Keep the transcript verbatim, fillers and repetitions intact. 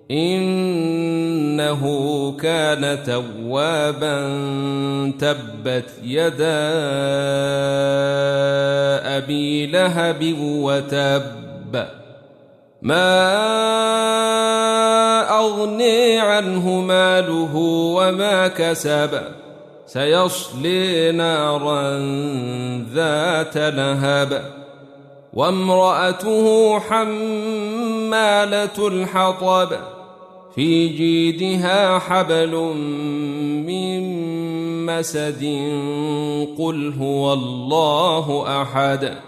إنه كان توابا تبت يدا أبي لهب وتب ما أغني عنه ماله وما كسب سيصلي نارا ذات لهب وامرأته حمالة الحطب في جيدها حبل من مسد قل هو الله أحد